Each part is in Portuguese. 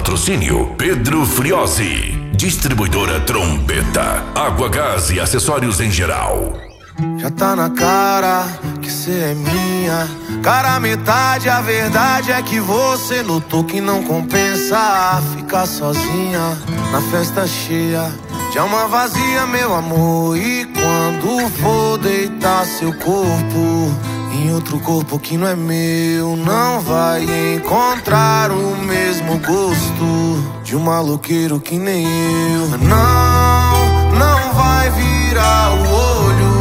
Patrocínio Pedro Friozzi. Distribuidora Trombeta. Água, gás e acessórios em geral. Já tá na cara que cê é minha cara metade, a verdade é que você notou que não compensa ficar sozinha na festa cheia de alma vazia, meu amor. E quando for deitar seu corpo em outro corpo que não é meu, não vai encontrar o mesmo gosto de um maloqueiro que nem eu. Não vai virar o olho.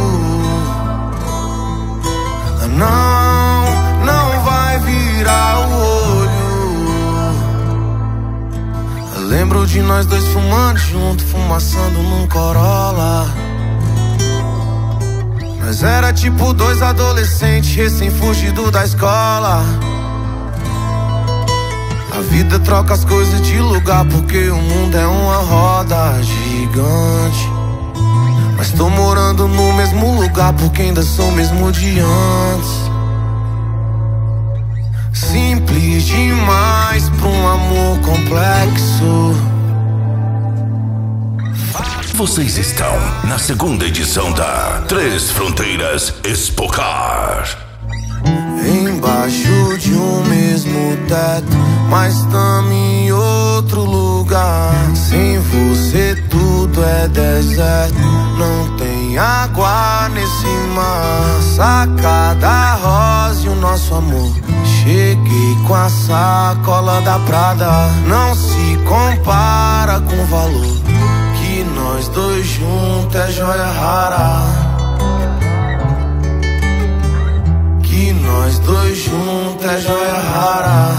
Não vai virar o olho. Lembro de nós dois fumando junto, fumaçando num Corolla. Nós era tipo dois adolescentes recém-fugido da escola. A vida troca as coisas de lugar porque o mundo é uma roda gigante. Mas tô morando no mesmo lugar porque ainda sou o mesmo de antes. Simples demais pra um amor complexo. Vocês estão na segunda edição da Três Fronteiras Expocar. Embaixo de um mesmo teto, mas tamo em outro lugar. Sem você tudo é deserto, não tem água nesse mar. Sacada rosa e o nosso amor. Cheguei com a sacola da Prada. Não se compara com o valor que nós dois juntos é joia rara. Que nós dois juntos é joia rara.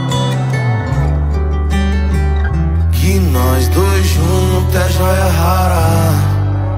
Que nós dois juntos é joia rara.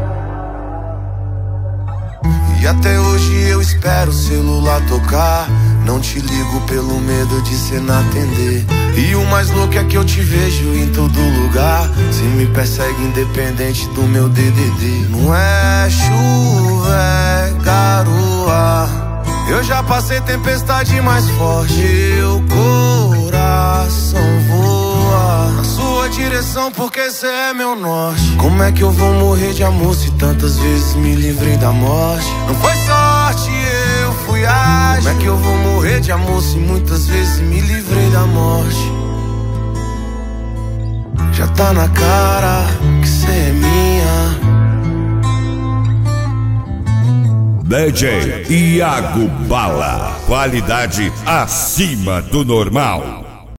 E até hoje eu espero o celular tocar. Não te ligo pelo medo de cê não atender. E o mais louco é que eu te vejo em todo lugar. Cê me persegue independente do meu DDD. Não é chuva, é garoa. Eu já passei tempestade mais forte. Meu coração voa na sua direção porque cê é meu norte. Como é que eu vou morrer de amor se tantas vezes me livrei da morte? Não foi sorte, eu fui ágil. Como é que eu vou morrer de amor se muitas vezes me livrei da morte? Já tá na cara que cê é minha. DJ Iago Bala, qualidade acima do normal.